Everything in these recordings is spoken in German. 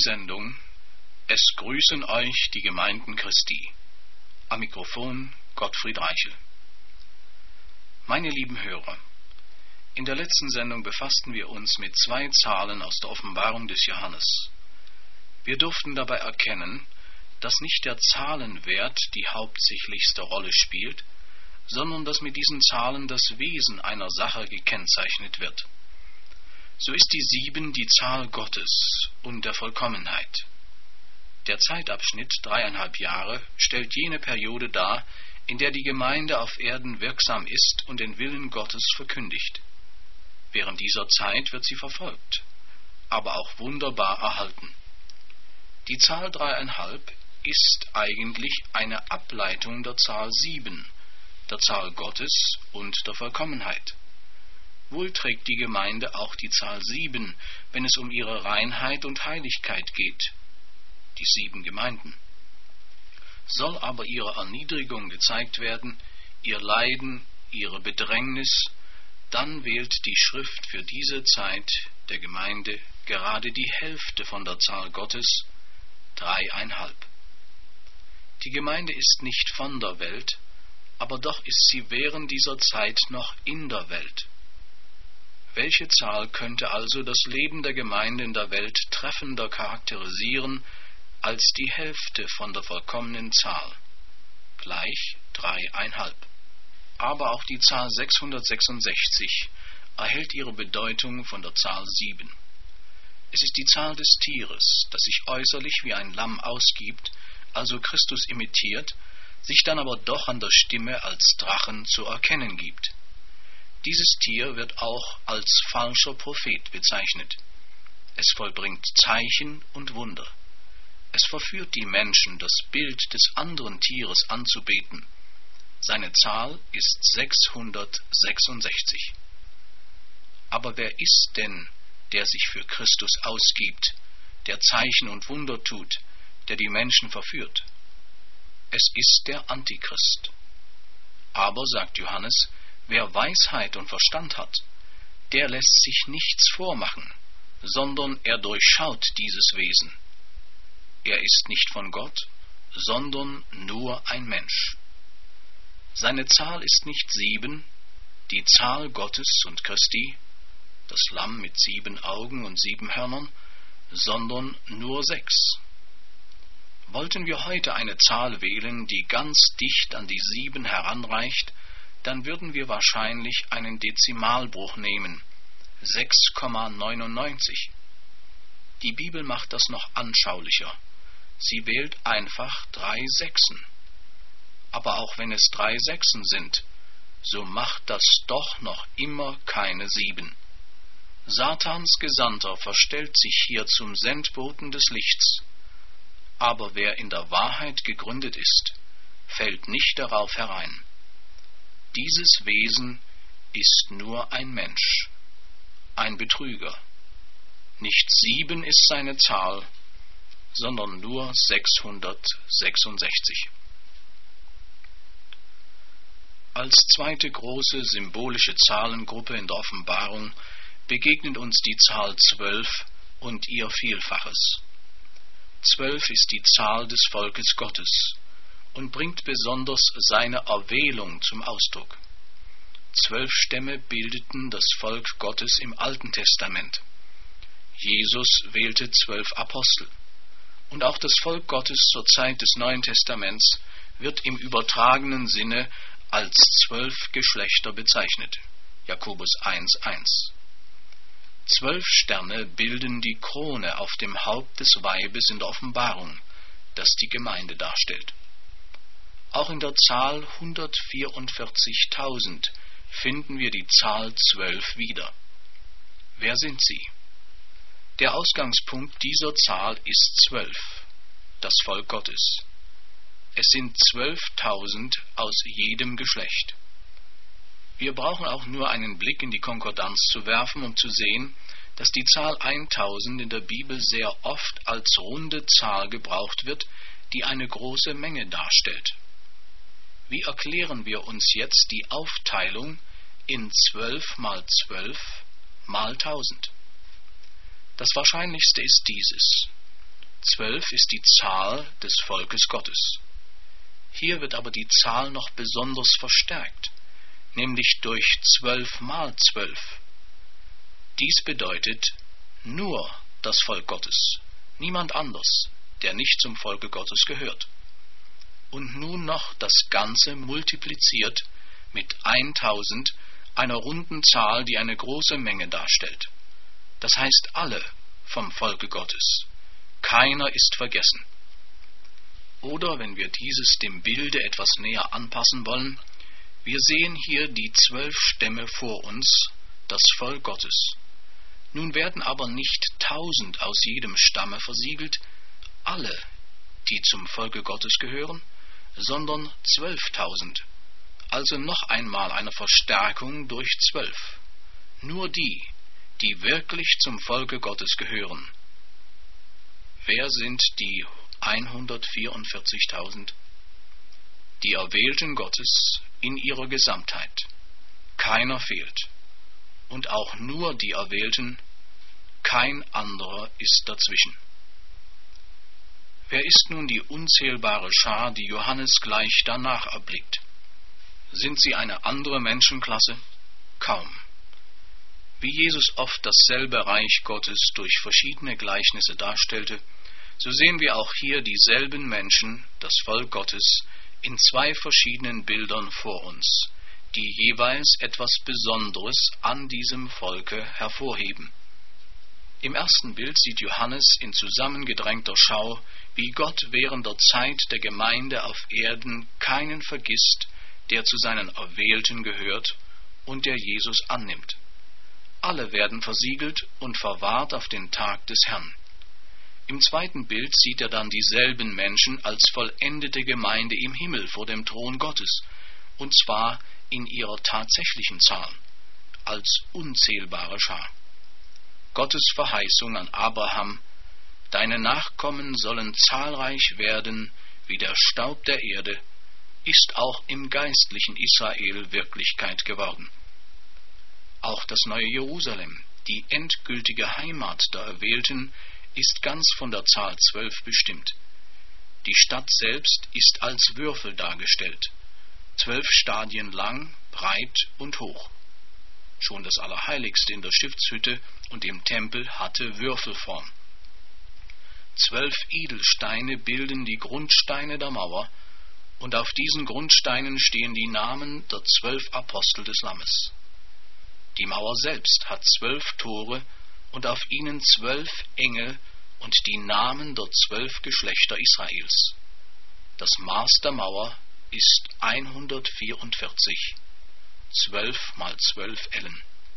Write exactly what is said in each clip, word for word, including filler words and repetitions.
Sendung Es grüßen euch die Gemeinden Christi. Am Mikrofon Gottfried Reichel. Meine lieben Hörer, in der letzten Sendung befassten wir uns mit zwei Zahlen aus der Offenbarung des Johannes. Wir durften dabei erkennen, dass nicht der Zahlenwert die hauptsächlichste Rolle spielt, sondern dass mit diesen Zahlen das Wesen einer Sache gekennzeichnet wird. So ist die sieben die Zahl Gottes und der Vollkommenheit. Der Zeitabschnitt dreieinhalb Jahre stellt jene Periode dar, in der die Gemeinde auf Erden wirksam ist und den Willen Gottes verkündigt. Während dieser Zeit wird sie verfolgt, aber auch wunderbar erhalten. Die Zahl dreieinhalb ist eigentlich eine Ableitung der Zahl sieben, der Zahl Gottes und der Vollkommenheit. Wohl trägt die Gemeinde auch die Zahl sieben, wenn es um ihre Reinheit und Heiligkeit geht, die sieben Gemeinden. Soll aber ihre Erniedrigung gezeigt werden, ihr Leiden, ihre Bedrängnis, dann wählt die Schrift für diese Zeit der Gemeinde gerade die Hälfte von der Zahl Gottes, dreieinhalb. Die Gemeinde ist nicht von der Welt, aber doch ist sie während dieser Zeit noch in der Welt. Welche Zahl könnte also das Leben der Gemeinde in der Welt treffender charakterisieren als die Hälfte von der vollkommenen Zahl, gleich dreieinhalb. Aber auch die Zahl sechshundertsechsundsechzig erhält ihre Bedeutung von der Zahl sieben. Es ist die Zahl des Tieres, das sich äußerlich wie ein Lamm ausgibt, also Christus imitiert, sich dann aber doch an der Stimme als Drachen zu erkennen gibt. Dieses Tier wird auch als falscher Prophet bezeichnet. Es vollbringt Zeichen und Wunder. Es verführt die Menschen, das Bild des anderen Tieres anzubeten. Seine Zahl ist sechshundertsechsundsechzig. Aber wer ist denn, der sich für Christus ausgibt, der Zeichen und Wunder tut, der die Menschen verführt? Es ist der Antichrist. Aber, sagt Johannes, wer Weisheit und Verstand hat, der lässt sich nichts vormachen, sondern er durchschaut dieses Wesen. Er ist nicht von Gott, sondern nur ein Mensch. Seine Zahl ist nicht sieben, die Zahl Gottes und Christi, das Lamm mit sieben Augen und sieben Hörnern, sondern nur sechs. Wollten wir heute eine Zahl wählen, die ganz dicht an die sieben heranreicht, dann würden wir wahrscheinlich einen Dezimalbruch nehmen, sechs Komma neunundneunzig. Die Bibel macht das noch anschaulicher. Sie wählt einfach drei Sechsen. Aber auch wenn es drei Sechsen sind, so macht das doch noch immer keine sieben. Satans Gesandter verstellt sich hier zum Sendboten des Lichts. Aber wer in der Wahrheit gegründet ist, fällt nicht darauf herein. Dieses Wesen ist nur ein Mensch, ein Betrüger. Nicht sieben ist seine Zahl, sondern nur sechshundertsechsundsechzig. Als zweite große symbolische Zahlengruppe in der Offenbarung begegnet uns die Zahl zwölf und ihr Vielfaches. Zwölf ist die Zahl des Volkes Gottes und bringt besonders seine Erwählung zum Ausdruck. Zwölf Stämme bildeten das Volk Gottes im Alten Testament. Jesus wählte zwölf Apostel. Und auch das Volk Gottes zur Zeit des Neuen Testaments wird im übertragenen Sinne als zwölf Geschlechter bezeichnet. Jakobus eins eins. Zwölf Sterne bilden die Krone auf dem Haupt des Weibes in der Offenbarung, das die Gemeinde darstellt. Auch in der Zahl hundertvierundvierzigtausend finden wir die Zahl zwölf wieder. Wer sind sie? Der Ausgangspunkt dieser Zahl ist zwölf, das Volk Gottes. Es sind zwölftausend aus jedem Geschlecht. Wir brauchen auch nur einen Blick in die Konkordanz zu werfen, um zu sehen, dass die Zahl tausend in der Bibel sehr oft als runde Zahl gebraucht wird, die eine große Menge darstellt. Wie erklären wir uns jetzt die Aufteilung in zwölf mal zwölf mal tausend? Das Wahrscheinlichste ist dieses. Zwölf ist die Zahl des Volkes Gottes. Hier wird aber die Zahl noch besonders verstärkt, nämlich durch zwölf mal zwölf. Dies bedeutet nur das Volk Gottes, niemand anders, der nicht zum Volke Gottes gehört. Und nun noch das Ganze multipliziert mit tausend, einer runden Zahl, die eine große Menge darstellt. Das heißt alle vom Volke Gottes. Keiner ist vergessen. Oder wenn wir dieses dem Bilde etwas näher anpassen wollen, wir sehen hier die zwölf Stämme vor uns, das Volk Gottes. Nun werden aber nicht tausend aus jedem Stamme versiegelt, alle, die zum Volke Gottes gehören, sondern zwölftausend. Also noch einmal eine Verstärkung durch zwölf. Nur die, die wirklich zum Volke Gottes gehören. Wer sind die hundertvierundvierzigtausend? Die Erwählten Gottes in ihrer Gesamtheit. Keiner fehlt. Und auch nur die Erwählten, kein anderer ist dazwischen. Wer ist nun die unzählbare Schar, die Johannes gleich danach erblickt? Sind sie eine andere Menschenklasse? Kaum. Wie Jesus oft dasselbe Reich Gottes durch verschiedene Gleichnisse darstellte, so sehen wir auch hier dieselben Menschen, das Volk Gottes, in zwei verschiedenen Bildern vor uns, die jeweils etwas Besonderes an diesem Volke hervorheben. Im ersten Bild sieht Johannes in zusammengedrängter Schau, wie Gott während der Zeit der Gemeinde auf Erden keinen vergisst, der zu seinen Erwählten gehört und der Jesus annimmt. Alle werden versiegelt und verwahrt auf den Tag des Herrn. Im zweiten Bild sieht er dann dieselben Menschen als vollendete Gemeinde im Himmel vor dem Thron Gottes, und zwar in ihrer tatsächlichen Zahl, als unzählbare Schar. Gottes Verheißung an Abraham: Deine Nachkommen sollen zahlreich werden wie der Staub der Erde, ist auch im geistlichen Israel Wirklichkeit geworden. Auch das neue Jerusalem, die endgültige Heimat der Erwählten, ist ganz von der Zahl zwölf bestimmt. Die Stadt selbst ist als Würfel dargestellt, zwölf Stadien lang, breit und hoch. Schon das Allerheiligste in der Stiftshütte und im Tempel hatte Würfelform. Zwölf Edelsteine bilden die Grundsteine der Mauer, und auf diesen Grundsteinen stehen die Namen der zwölf Apostel des Lammes. Die Mauer selbst hat zwölf Tore und auf ihnen zwölf Engel und die Namen der zwölf Geschlechter Israels. Das Maß der Mauer ist hundertvierundvierzig, zwölf mal zwölf Ellen.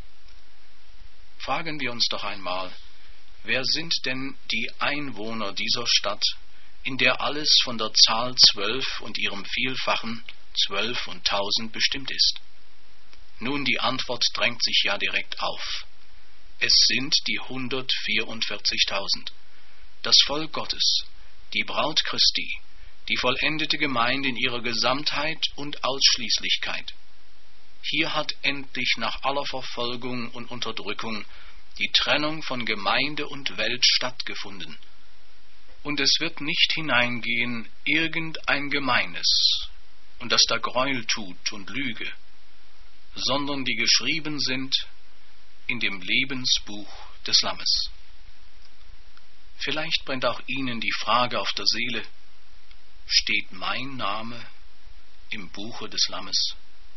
Fragen wir uns doch einmal, wer sind denn die Einwohner dieser Stadt, in der alles von der Zahl zwölf und ihrem Vielfachen, zwölf und tausend, bestimmt ist? Nun, die Antwort drängt sich ja direkt auf. Es sind die hundertvierundvierzigtausend, das Volk Gottes, die Braut Christi, die vollendete Gemeinde in ihrer Gesamtheit und Ausschließlichkeit. Hier hat endlich nach aller Verfolgung und Unterdrückung die Trennung von Gemeinde und Welt stattgefunden. Und es wird nicht hineingehen irgendein Gemeines, und das da Gräuel tut und Lüge, sondern die geschrieben sind in dem Lebensbuch des Lammes. Vielleicht brennt auch Ihnen die Frage auf der Seele: Steht mein Name im Buche des Lammes?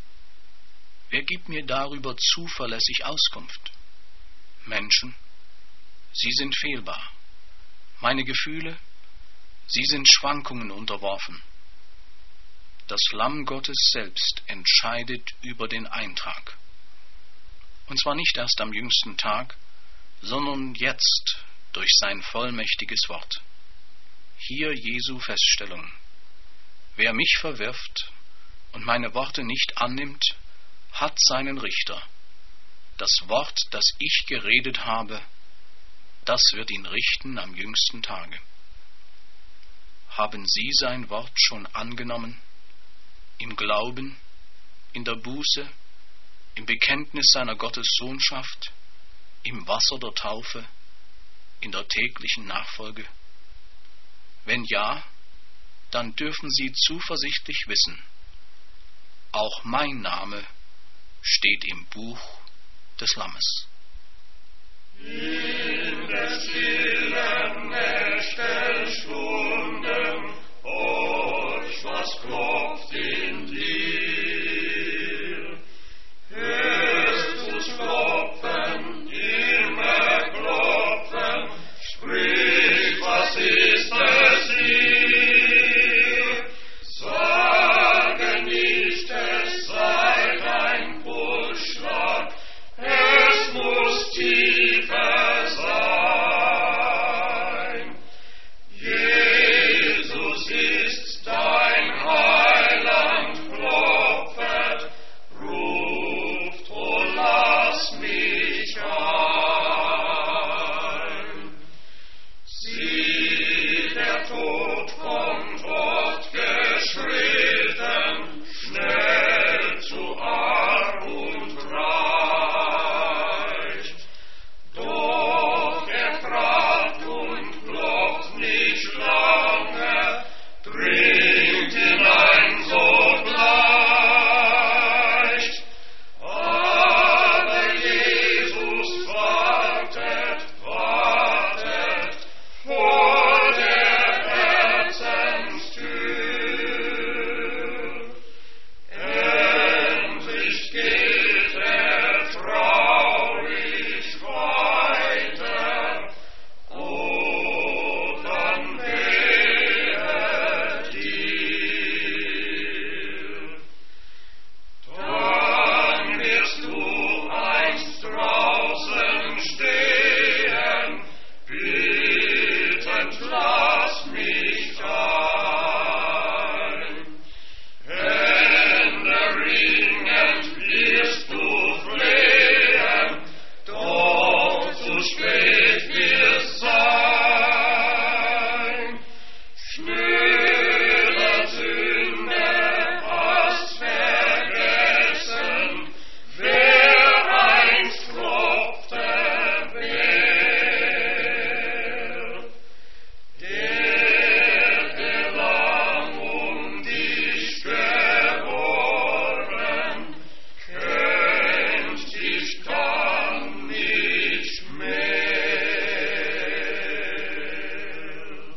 Wer gibt mir darüber zuverlässig Auskunft? Menschen, sie sind fehlbar. Meine Gefühle, sie sind Schwankungen unterworfen. Das Lamm Gottes selbst entscheidet über den Eintrag. Und zwar nicht erst am jüngsten Tag, sondern jetzt durch sein vollmächtiges Wort. Hier Jesu Feststellung: Wer mich verwirft und meine Worte nicht annimmt, hat seinen Richter. Das Wort, das ich geredet habe, das wird ihn richten am jüngsten Tage. Haben Sie sein Wort schon angenommen? Im Glauben, in der Buße, im Bekenntnis seiner Gottessohnschaft, im Wasser der Taufe, in der täglichen Nachfolge? Wenn ja, dann dürfen Sie zuversichtlich wissen, auch mein Name steht im Buch des Lammes. In der stillen Nächtenstunden, horch, was klopft in dir. Hörst du's klopfen, immer klopfen, sprich, was ist es dir? Sage nicht, es sei dein Pulsschlag, es muss tiefer sein. Jesus ist dein Heiland, klopfet, ruft, o lass mich ein. Sieh, der Tod kommt oft geschritten, schnell zu arg und reich. Doch er fragt und klopft nicht lange, dringt hinein sogleich. Aber Jesus wartet, wartet vor der Herzenstür. Endlich geht er traurig weiter, o dann wehe dir. Dann wirst du einst draußen stehen, bittend lass mich ein. Händeringend wirst du flehen, doch zu spät wird's sein. Schnöder Sünder, hast vergessen, wer einst klopfte, wer. Der, der lang um dich geworben, kennt dich dann nicht mehr.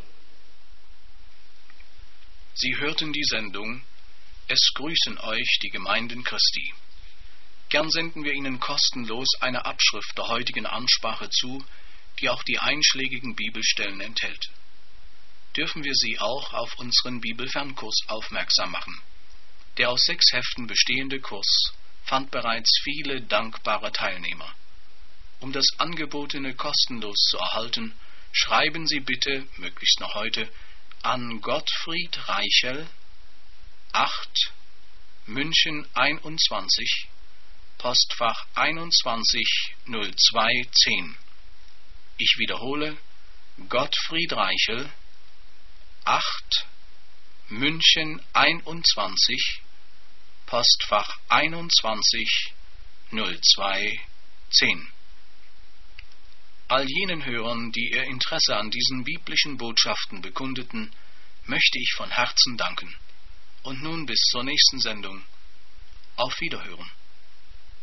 Sie hörten die Sendung Es grüßen euch die Gemeinden Christi. Gern senden wir Ihnen kostenlos eine Abschrift der heutigen Ansprache zu, die auch die einschlägigen Bibelstellen enthält. Dürfen wir Sie auch auf unseren Bibelfernkurs aufmerksam machen. Der aus sechs Heften bestehende Kurs fand bereits viele dankbare Teilnehmer. Um das Angebotene kostenlos zu erhalten, schreiben Sie bitte, möglichst noch heute, an Gottfried Reichel, acht, München einundzwanzig, Postfach einundzwanzig null zwei zehn. Ich wiederhole, Gottfried Reichel, acht, München einundzwanzig, Postfach einundzwanzig null zwei zehn. All jenen Hörern, die ihr Interesse an diesen biblischen Botschaften bekundeten, möchte ich von Herzen danken. Und nun bis zur nächsten Sendung. Auf Wiederhören.